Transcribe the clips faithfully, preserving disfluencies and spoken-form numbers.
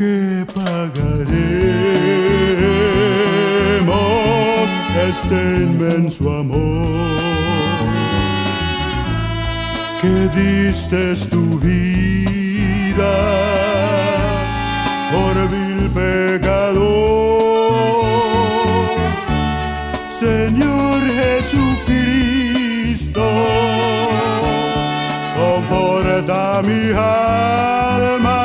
que pagaremos este inmenso amor que diste tu vida por vil pecador, Señor Jesucristo, conforta mi alma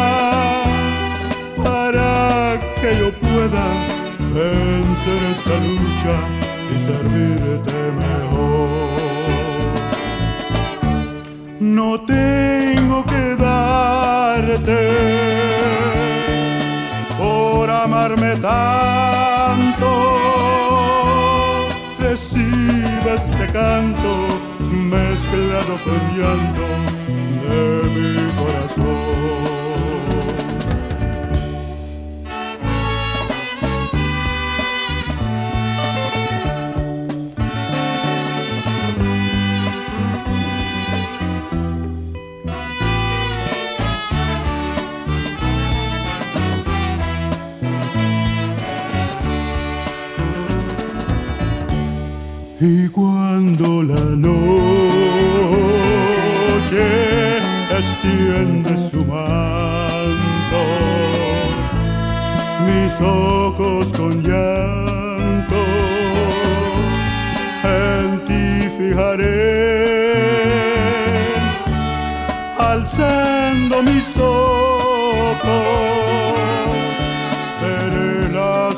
para que yo pueda vencer esta lucha y servirte mejor. No tengo que darte por amarme tanto, recibe este canto mezclado con llanto de mi corazón. Y cuando la noche extiende su manto, mis ojos con llanto en ti fijaré, alzando mis ojos veré las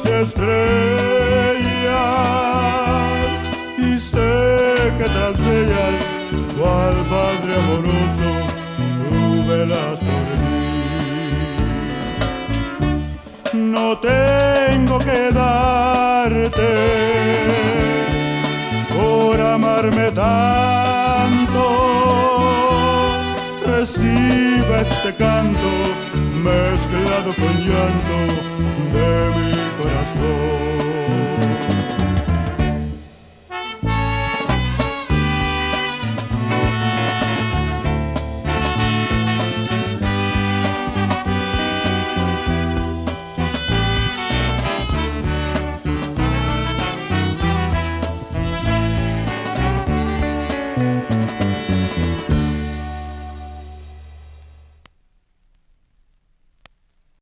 estrellas y sé que tras ellas, cual Padre amoroso, tú velas por mí. No tengo que darte por amarme tanto, recibe este canto mezclado con llanto